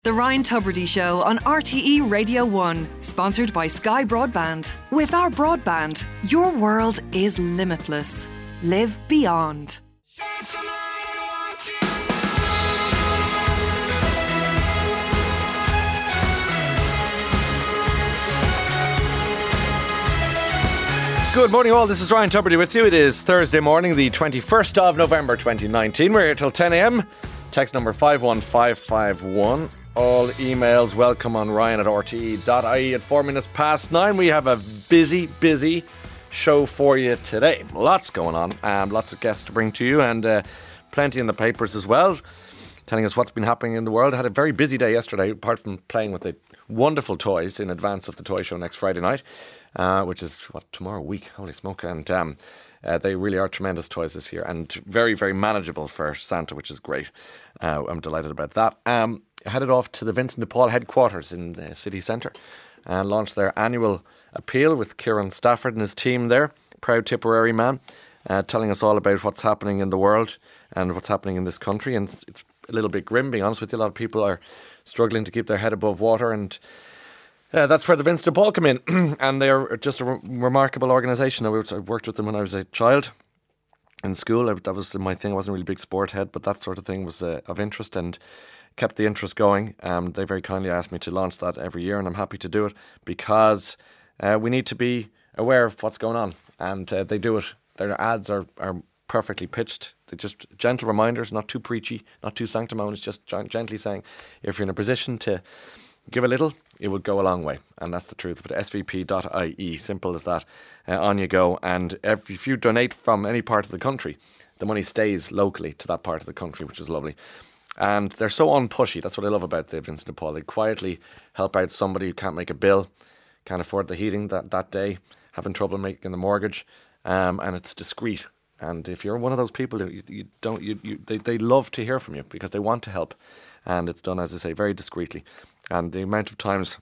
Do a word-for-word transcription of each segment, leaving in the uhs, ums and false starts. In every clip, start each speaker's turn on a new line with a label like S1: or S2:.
S1: The Ryan Tubridy Show on R T E Radio one, sponsored by Sky Broadband. With our broadband, your world is limitless. Live beyond.
S2: Good morning all, this is Ryan Tubridy with you. It is Thursday morning, the twenty-first of November twenty nineteen. We're here till ten a.m. Text number five one five five one. All emails welcome on ryan at r t e dot i e at four minutes past nine. We have a busy, busy show for you today. Lots going on, um, lots of guests to bring to you, and uh, plenty in the papers as well, telling us what's been happening in the world. I had a very busy day yesterday, apart from playing with the wonderful toys in advance of the toy show next Friday night, uh, which is, what, tomorrow week? Holy smoke. And um, uh, they really are tremendous toys this year, and very, very manageable for Santa, which is great. Uh, I'm delighted about that. Um, headed off to the Vincent de Paul headquarters in the city centre and launched their annual appeal with Kieran Stafford and his team there, proud Tipperary man, uh, telling us all about what's happening in the world and what's happening in this country. And it's a little bit grim, being honest with you. A lot of people are struggling to keep their head above water, and uh, that's where the Vincent de Paul come in. And they're just a re- remarkable organisation. I worked with them when I was a child in school. I, that was my thing. I wasn't really a big sport head, but that sort of thing was uh, of interest and kept the interest going. Um, they very kindly asked me to launch that every year, and I'm happy to do it because uh, we need to be aware of what's going on, and uh, they do it. Their ads are, are perfectly pitched. They're just gentle reminders, not too preachy, not too sanctimonious, just gently saying, if you're in a position to give a little, it would go a long way. And that's the truth. But s v p dot i e, simple as that. Uh, on you go. And if, if you donate from any part of the country, the money stays locally to that part of the country, which is lovely. And they're so unpushy. That's what I love about the Vincent de Paul. They quietly help out somebody who can't make a bill, can't afford the heating that, that day, having trouble making the mortgage, um, and it's discreet. And if you're one of those people, you, you don't, you, you, they, they love to hear from you because they want to help. And it's done, as I say, very discreetly. And the amount of times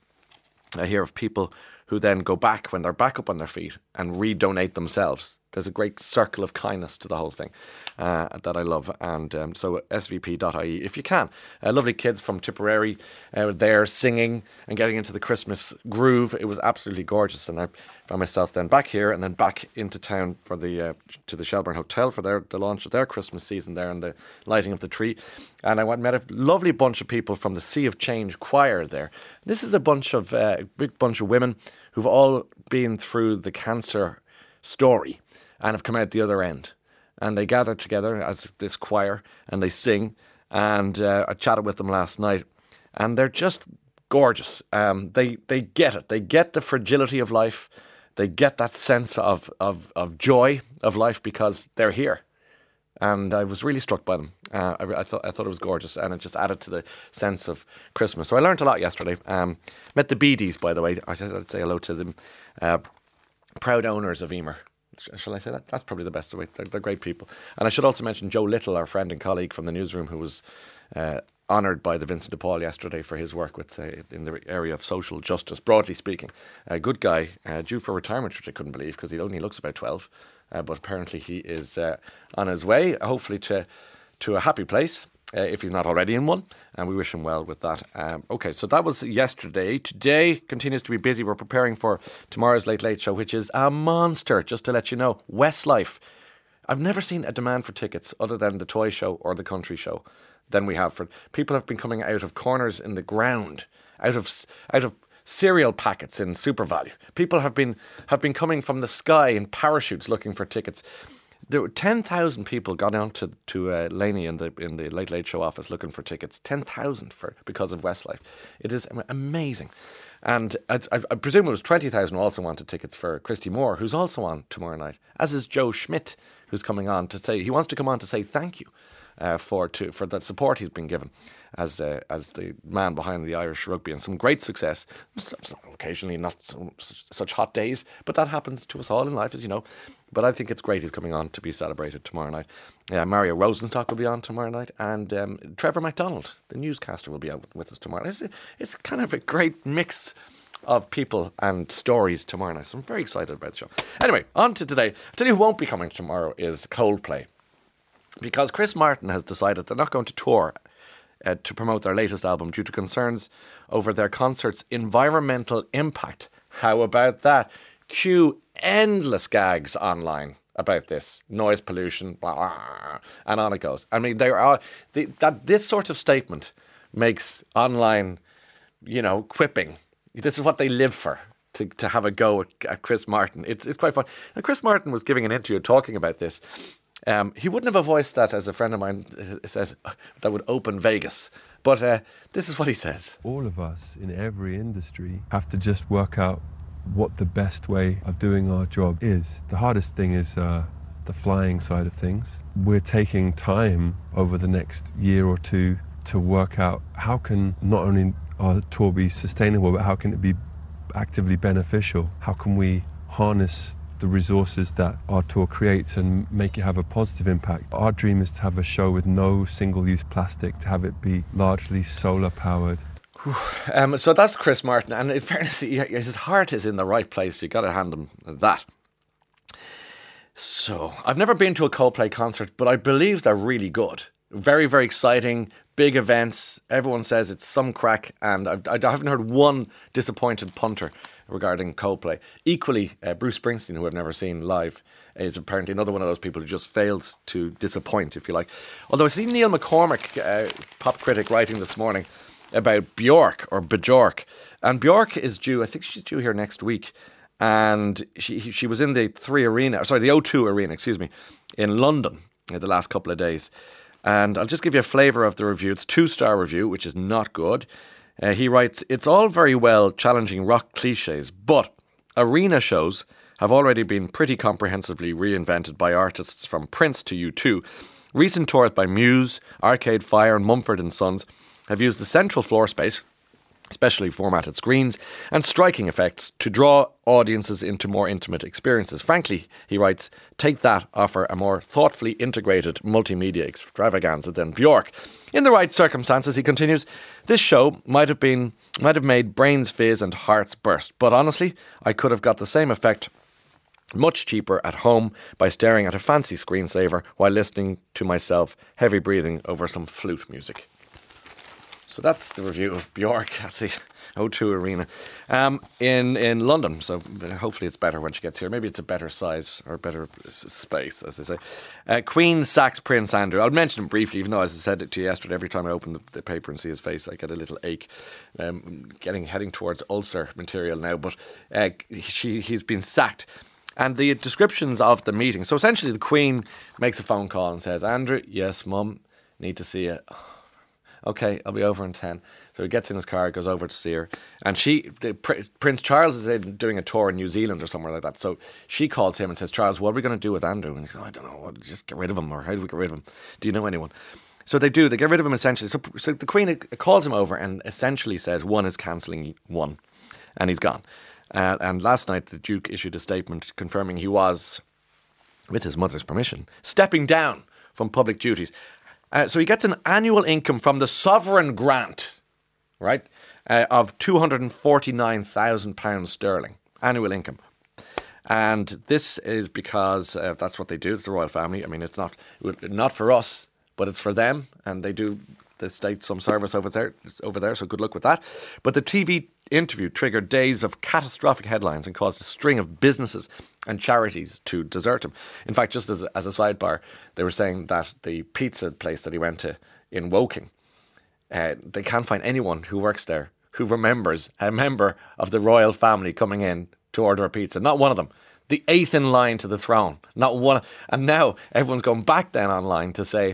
S2: I hear of people who then go back when they're back up on their feet and redonate themselves. There's a great circle of kindness to the whole thing uh, that I love. And um, so s v p dot i e if you can. Uh, lovely kids from Tipperary uh, there singing and getting into the Christmas groove. It was absolutely gorgeous. And I found myself then back here and then back into town for the uh, to the Shelbourne Hotel for their the launch of their Christmas season there and the lighting of the tree. And I went and met a lovely bunch of people from the Sea of Change choir there. This is a bunch of uh, a big bunch of women who've all been through the cancer story and have come out the other end. And they gather together as this choir and they sing. And uh, I chatted with them last night. And they're just gorgeous. Um, they they get it. They get the fragility of life. They get that sense of, of, of joy of life because they're here. And I was really struck by them. Uh, I, I thought I thought it was gorgeous, and it just added to the sense of Christmas. So I learned a lot yesterday. Um, met the Beedies, by the way. I said I'd say hello to them. Uh, proud owners of Emer. Shall I say that? That's probably the best way. They're, they're great people. And I should also mention Joe Little, our friend and colleague from the newsroom, who was uh, honoured by the Vincent de Paul yesterday for his work with uh, in the area of social justice, broadly speaking. A good guy, uh, due for retirement, which I couldn't believe because he only looks about twelve. Uh, but apparently he is uh, on his way, hopefully to to a happy place, uh, if he's not already in one. And we wish him well with that. Um, okay, so that was yesterday. Today continues to be busy. We're preparing for tomorrow's Late Late Show, which is a monster, just to let you know. Westlife. I've never seen a demand for tickets other than the toy show or the country show than we have. For people have been coming out of corners in the ground, out of out of cereal packets in Super Value. People have been have been coming from the sky in parachutes looking for tickets. There were ten thousand people got on to, to uh, Laney in the in the Late Late Show office looking for tickets. ten thousand for because of Westlife. It is amazing. And I, I, I presume it was twenty thousand who also wanted tickets for Christy Moore, who's also on tomorrow night, as is Joe Schmidt, who's coming on to say, he wants to come on to say thank you uh, for to for the support he's been given as uh, as the man behind the Irish rugby, and some great success. Occasionally not so, such, such hot days, but that happens to us all in life, as you know. But I think it's great he's coming on to be celebrated tomorrow night. Uh, Mario Rosenstock will be on tomorrow night, and um, Trevor MacDonald, the newscaster, will be on with us tomorrow. It's, it's kind of a great mix of people and stories tomorrow night. So I'm very excited about the show. Anyway, on to today. I'll tell you who won't be coming tomorrow is Coldplay. Because Chris Martin has decided they're not going to tour uh, to promote their latest album due to concerns over their concert's environmental impact. How about that? Cue endless gags online about this noise pollution, blah, blah, blah, and on it goes. I mean, there are the, that this sort of statement makes online, you know, quipping. This is what they live for. To, to have a go at, at Chris Martin. It's it's quite fun. And Chris Martin was giving an interview talking about this. Um, he wouldn't have a voice that, as a friend of mine says, that would open Vegas. But uh, this is what he says.
S3: All of us in every industry have to just work out what the best way of doing our job is. The hardest thing is uh, the flying side of things. We're taking time over the next year or two to work out how can not only our tour be sustainable, but how can it be actively beneficial? How can we harness the resources that our tour creates and make it have a positive impact? Our dream is to have a show with no single-use plastic, to have it be largely solar-powered.
S2: Um, so that's Chris Martin, and in fairness, his heart is in the right place. You've got to hand him that. So, I've never been to a Coldplay concert, but I believe they're really good. Very, very exciting, big events. Everyone says it's some crack, and I've, I haven't heard one disappointed punter regarding Coldplay. Equally, uh, Bruce Springsteen, who I've never seen live, is apparently another one of those people who just fails to disappoint, if you like. Although I see Neil McCormick, uh, pop critic, writing this morning about Bjork, or Bjork. And Bjork is due, I think she's due here next week. And she she was in the three arena, sorry, the O two arena, excuse me, in London uh, the last couple of days. And I'll just give you a flavour of the review. It's a two-star review, which is not good. Uh, he writes, it's all very well challenging rock cliches, but arena shows have already been pretty comprehensively reinvented by artists from Prince to U two. Recent tours by Muse, Arcade Fire and Mumford and Sons have used the central floor space, specially formatted screens, and striking effects to draw audiences into more intimate experiences. Frankly, he writes, Take That offer a more thoughtfully integrated multimedia extravaganza than Bjork. In the right circumstances, he continues, this show might have been might have made brains fizz and hearts burst, but honestly, I could have got the same effect much cheaper at home by staring at a fancy screensaver while listening to myself heavy breathing over some flute music. So that's the review of Bjork at the O two Arena um, in, in London. So hopefully it's better when she gets here. Maybe it's a better size or better space, as they say. Uh, Queen sacks Prince Andrew. I'll mention him briefly, even though, as I said it to you yesterday, every time I open the, the paper and see his face, I get a little ache. Um, getting heading towards ulcer material now. But uh, she, he's been sacked. And the descriptions of the meeting. So essentially the Queen makes a phone call and says, Andrew, yes, Mum, need to see you. Okay, I'll be over in ten. So he gets in his car, goes over to see her. And she, the, Prince Charles is doing a tour in New Zealand or somewhere like that. So she calls him and says, Charles, what are we going to do with Andrew? And he goes, oh, I don't know, just get rid of him, or how do we get rid of him? Do you know anyone? So they do, they get rid of him essentially. So, so the Queen calls him over and essentially says, one is cancelling one. And he's gone. Uh, and last night the Duke issued a statement confirming he was, with his mother's permission, stepping down from public duties. Uh, so he gets an annual income from the sovereign grant, right, uh, of two hundred forty-nine thousand pounds sterling, annual income. And this is because uh, that's what they do. It's the royal family. I mean, it's not not for us, but it's for them. And they do the state some service over there, over there, so good luck with that. But the T V interview triggered days of catastrophic headlines and caused a string of businesses and charities to desert him. In fact, just as a, as a sidebar, they were saying that the pizza place that he went to in Woking, uh, they can't find anyone who works there who remembers a member of the royal family coming in to order a pizza. Not one of them. The eighth in line to the throne. Not one. And now everyone's going back then online to say,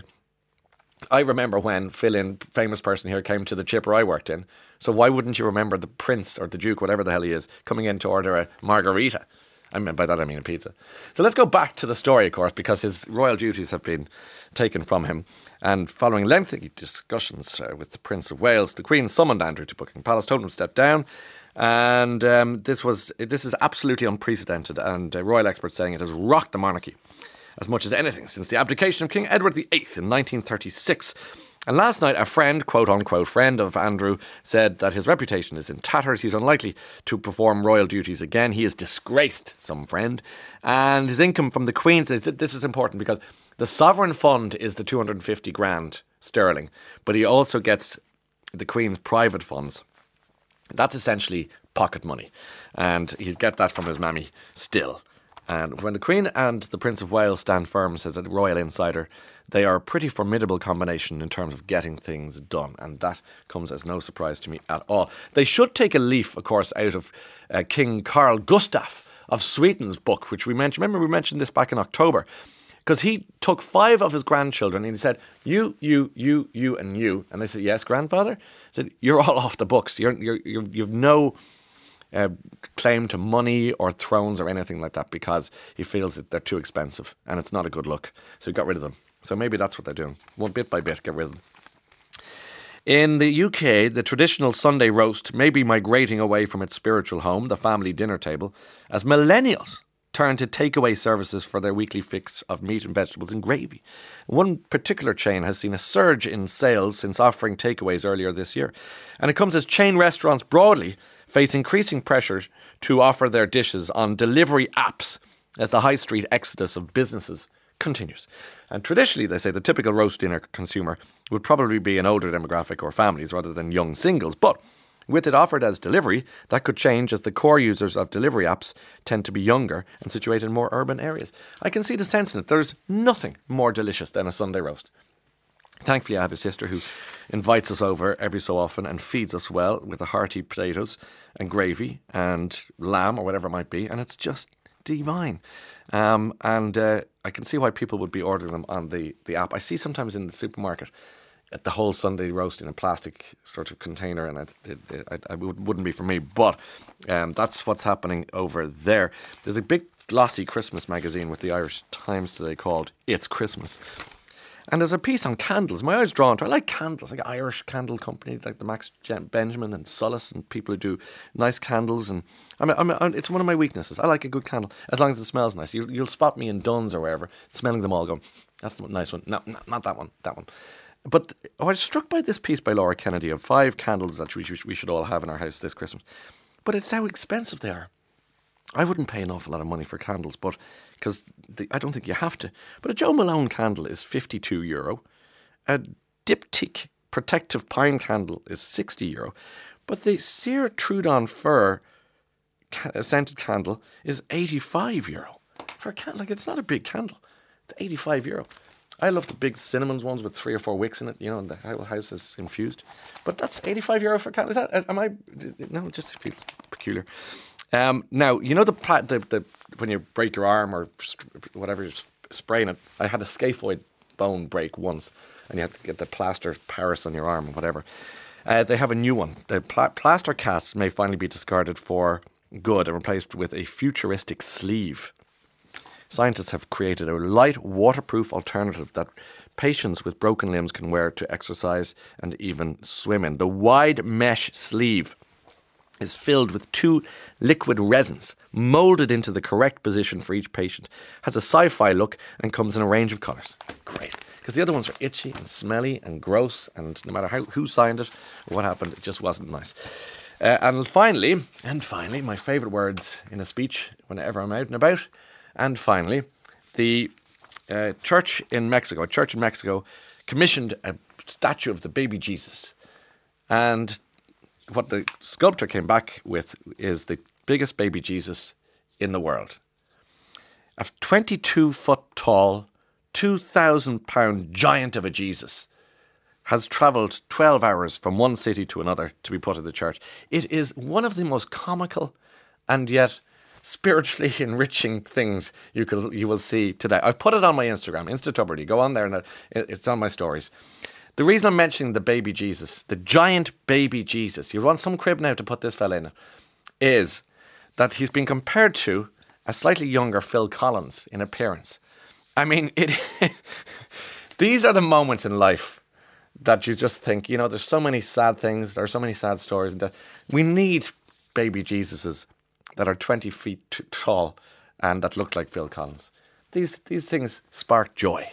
S2: I remember when fill-in famous person here came to the chipper I worked in. So why wouldn't you remember the Prince or the Duke, whatever the hell he is, coming in to order a margarita? I mean, by that I mean a pizza. So let's go back to the story, of course, because his royal duties have been taken from him. And following lengthy discussions uh, with the Prince of Wales, the Queen summoned Andrew to Buckingham Palace, told him to step down. And um, this was this is absolutely unprecedented. And uh, royal experts saying it has rocked the monarchy as much as anything since the abdication of King Edward the Eighth in nineteen thirty-six. And last night, a friend, quote-unquote friend of Andrew, said that his reputation is in tatters. He's unlikely to perform royal duties again. He is disgraced, some friend. And his income from the Queen's, this is important because the sovereign fund is the two hundred fifty grand sterling, but he also gets the Queen's private funds. That's essentially pocket money, and he'd get that from his mammy still. And when the Queen and the Prince of Wales stand firm, says a royal insider, they are a pretty formidable combination in terms of getting things done. And that comes as no surprise to me at all. They should take a leaf, of course, out of uh, King Carl Gustaf of Sweden's book, which we mentioned. Remember, we mentioned this back in October. Because he took five of his grandchildren and he said, you, you, you, you, and you. And they said, yes, grandfather? He said, you're all off the books. You're, you're, you're, you've no... Uh, claim to money or thrones or anything like that, because he feels that they're too expensive and it's not a good look. So he got rid of them. So maybe that's what they're doing. One bit by bit, get rid of them. In the U K, the traditional Sunday roast may be migrating away from its spiritual home, the family dinner table, as millennials turn to takeaway services for their weekly fix of meat and vegetables and gravy. One particular chain has seen a surge in sales since offering takeaways earlier this year. And it comes as chain restaurants broadly face increasing pressure to offer their dishes on delivery apps as the high street exodus of businesses continues. And traditionally, they say, the typical roast dinner consumer would probably be an older demographic or families rather than young singles. But with it offered as delivery, that could change as the core users of delivery apps tend to be younger and situated in more urban areas. I can see the sense in it. There's nothing more delicious than a Sunday roast. Thankfully, I have a sister who invites us over every so often and feeds us well with the hearty potatoes and gravy and lamb or whatever it might be. And it's just divine. Um, and uh, I can see why people would be ordering them on the, the app. I see sometimes in the supermarket at the whole Sunday roast in a plastic sort of container, and it, it, it, it wouldn't be for me. But um, that's what's happening over there. There's a big glossy Christmas magazine with the Irish Times today called It's Christmas. And there's a piece on candles. My eye's drawn to. I like candles, like Irish candle company, like the Max Benjamin and Solace, and people who do nice candles. And I mean, I mean, it's one of my weaknesses. I like a good candle as long as it smells nice. You, you'll spot me in Dunn's or wherever, smelling them all, going, "That's the nice one." No, no, not that one. That one. But I was struck by this piece by Laura Kennedy of five candles that we should, we should all have in our house this Christmas. But it's how expensive they are. I wouldn't pay an awful lot of money for candles, but because I don't think you have to. But a Joe Malone candle is fifty-two euro. A diptyque protective pine candle is sixty euro. But the Sir Trudon Fir scented candle is eighty-five euro. For a candle, like, it's not a big candle. It's eighty-five euro. I love the big cinnamon ones with three or four wicks in it, you know, and the whole house is infused. But that's eighty-five euro for a candle. Is that, am I, no, it just feels peculiar. Um, now, you know, the, the the when you break your arm or whatever, you're spraying it. I had a scaphoid bone break once, and you had to get the plaster Paris on your arm or whatever. Uh, they have a new one. The pl- plaster casts may finally be discarded for good and replaced with a futuristic sleeve. Scientists have created a light, waterproof alternative that patients with broken limbs can wear to exercise and even swim in. The wide mesh sleeve is filled with two liquid resins, moulded into the correct position for each patient, has a sci-fi look and comes in a range of colours. Great. Because the other ones were itchy and smelly and gross, and no matter how who signed it or what happened, it just wasn't nice. Uh, and finally, and finally, my favourite words in a speech whenever I'm out and about, and finally, the uh, church in Mexico, a church in Mexico, commissioned a statue of the baby Jesus. And what the sculptor came back with is the biggest baby Jesus in the world. A twenty-two foot tall, two thousand pound giant of a Jesus has travelled twelve hours from one city to another to be put in the church. It is one of the most comical and yet spiritually enriching things you could you will see today. I've put it on my Instagram, Instatuberty. Go on there and it's on my stories. The reason I'm mentioning the baby Jesus, the giant baby Jesus, you want some crib now to put this fella in it, is that he's been compared to a slightly younger Phil Collins in appearance. I mean, it. These are the moments in life that you just think, you know, there's so many sad things, there are so many sad stories, and that we need baby Jesuses that are twenty feet t- tall and that look like Phil Collins. These these things spark joy.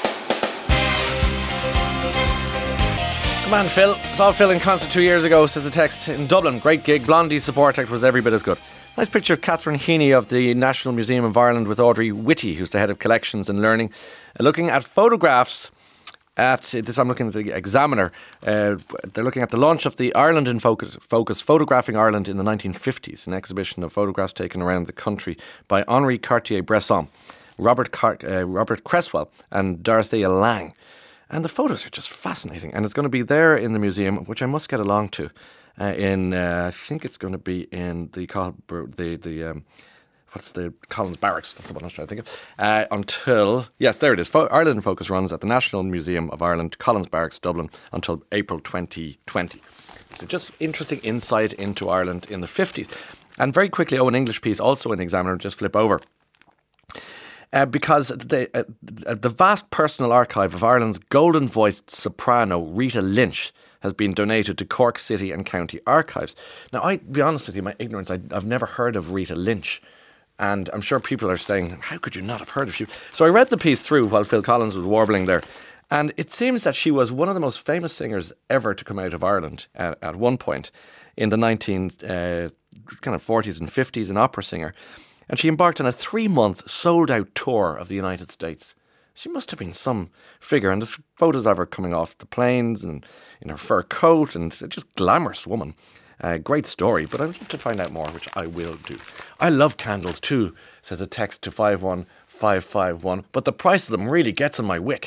S2: Come on, Phil. Saw Phil in concert two years ago, says a text in Dublin. Great gig. Blondie's support act was every bit as good. Nice picture of Catherine Heaney of the National Museum of Ireland with Audrey Whitty, who's the head of collections and learning, looking at photographs At this, I'm looking at the Examiner. Uh, they're looking at the launch of the Ireland in Focus, Focus, Photographing Ireland in the nineteen fifties, an exhibition of photographs taken around the country by Henri Cartier-Bresson, Robert Car- uh, Robert Cresswell and Dorothea Lange. And the photos are just fascinating. And it's going to be there in the museum, which I must get along to. Uh, in uh, I think it's going to be in the the the. Um, What's the Collins Barracks? That's the one I was trying to think of. Uh, until, yes, there it is. Fo- Ireland in Focus runs at the National Museum of Ireland, Collins Barracks, Dublin, until April twenty twenty. So just interesting insight into Ireland in the fifties. And very quickly, oh, an English piece, also in the Examiner, just flip over. Uh, because the, uh, the vast personal archive of Ireland's golden-voiced soprano, Rita Lynch, has been donated to Cork City and County Archives. Now, I'll be honest with you, my ignorance, I, I've never heard of Rita Lynch. And I'm sure people are saying, how could you not have heard of she? So I read the piece through while Phil Collins was warbling there. And it seems that she was one of the most famous singers ever to come out of Ireland at, at one point in the nineteen uh, kind of forties and fifties, an opera singer. And she embarked on a three-month sold-out tour of the United States. She must have been some figure. And there's photos of her coming off the planes and in her fur coat, and just glamorous woman. Uh, great story, but I'd love to find out more, which I will do. I love candles too, says a text to five one five five one, but the price of them really gets on my wick.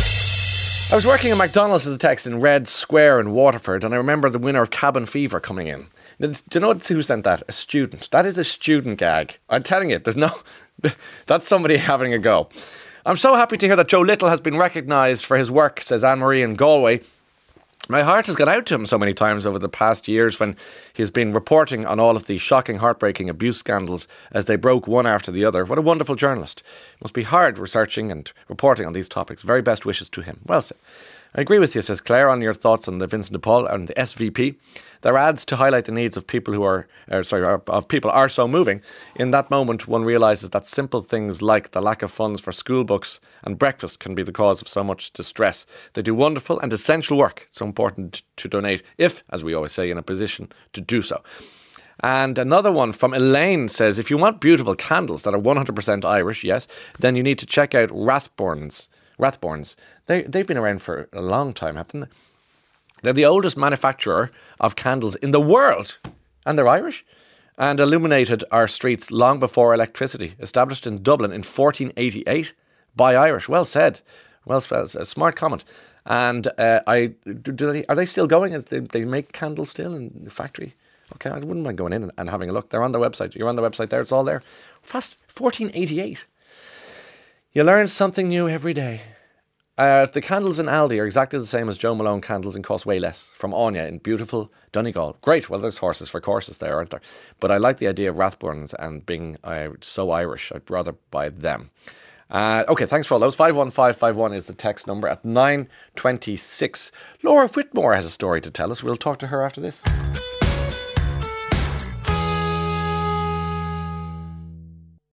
S2: I was working at McDonald's as a text in Red Square in Waterford, and I remember the winner of Cabin Fever coming in. Do you know who sent that? A student. That is a student gag. I'm telling you, there's no... That's somebody having a go. I'm so happy to hear that Joe Little has been recognised for his work, says Anne-Marie in Galway. My heart has gone out to him so many times over the past years when he's been reporting on all of the shocking, heartbreaking abuse scandals as they broke one after the other. What a wonderful journalist. It must be hard researching and reporting on these topics. Very best wishes to him. Well said. I agree with you, says Claire, on your thoughts on the Vincent de Paul and the S V P. Their ads to highlight the needs of people who are, uh, sorry, of people are so moving. In that moment, one realises that simple things like the lack of funds for school books and breakfast can be the cause of so much distress. They do wonderful and essential work. It's so important to donate if, as we always say, in a position to do so. And another one from Elaine says, if you want beautiful candles that are one hundred percent Irish, yes, then you need to check out Rathbones. Rathbones. They, they've been around for a long time, haven't they? They're the oldest manufacturer of candles in the world. And they're Irish. And illuminated our streets long before electricity. Established in Dublin in fourteen eighty-eight by Irish. Well said. Well said. A smart comment. And uh, I do they, are they still going? They, they make candles still in the factory? Okay, I wouldn't mind going in and, and having a look. They're on their website. You're on their website there. It's all there. Fast. fourteen eighty-eight. You learn something new every day. Uh, the candles in Aldi are exactly the same as Joe Malone candles and cost way less. From Anya in beautiful Donegal. Great. Well, there's horses for courses there, aren't there? But I like the idea of Rathbones and being uh, so Irish. I'd rather buy them. Uh, okay, thanks for all those. five one five five one is the text number at nine twenty-six. Laura Whitmore has a story to tell us. We'll talk to her after this.